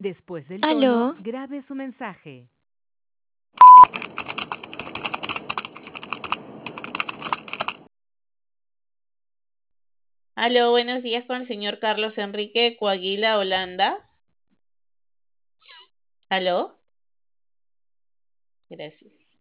Después del tono, Aló, grabe su mensaje. Aló, buenos días con el señor Carlos Enrique Coaguila Holanda. Aló, gracias.